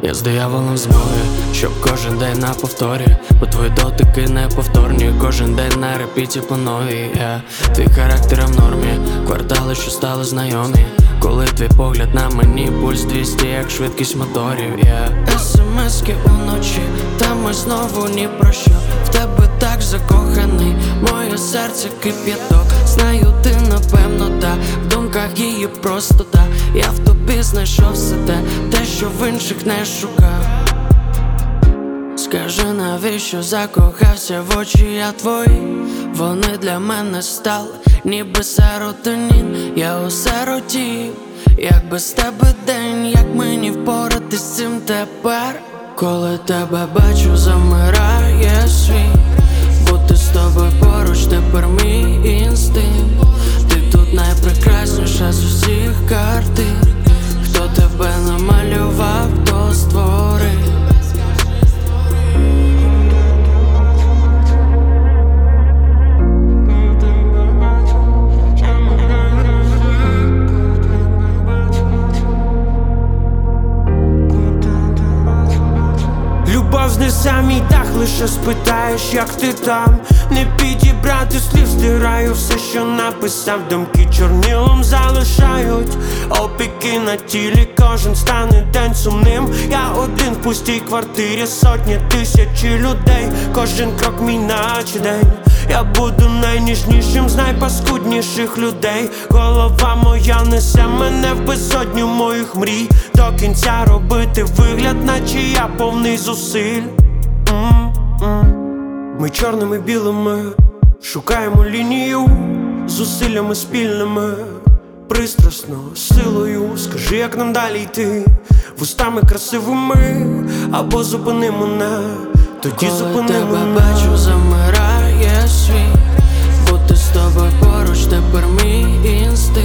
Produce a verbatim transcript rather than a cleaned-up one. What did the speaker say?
Я з дияволом змоги, щоб кожен день на повторі, бо твої дотики неповторні, кожен день на репіті по новій. yeah. Твій характер в нормі, квартали, що стали знайомі. Коли твій погляд на мені, пульс двісті, як швидкість моторів. yeah. Смски уночі, та ми знову ні про що. В тебе так закоханий, моє серце кип'яток. Знаю, ти напевно та в думках її простота. Я в тобі знайшов все те, те, що в інших не шукав. Скажи, навіщо закохався в очі я твої? Вони для мене стали, ніби серотонін. Я осиротів, як без тебе день, як мені впоратись з цим тепер? Коли тебе бачу, замирає світ. Бути з тобою поруч тепер мій інстинкт. Ти тут найпрекрасніша з усіх картин. Хто тебе намалював, хто створив? Любов знесе мій дах, лише спитаєш, як ти там. Не підібрати слів, стираю все, що написав. Думки чорнилом залишають опіки на тілі, кожен стане день сумним. Я один в пустій квартирі, сотні тисячі людей. Кожен крок мій наче день. Я буду найніжнішим з найпаскудніших людей. Голова моя несе мене в безодню моїх мрій. До кінця робити вигляд, наче я повний зусиль. М-м-м. Ми чорними білими шукаємо лінію, зусиллями спільними, пристрасно, силою. Скажи, як нам далі йти, вустами красивими, або зупини мене, тоді зупини мене. Коли тебе бачу, замирає світ. Бути з тобою поруч тепер мій інстинкт.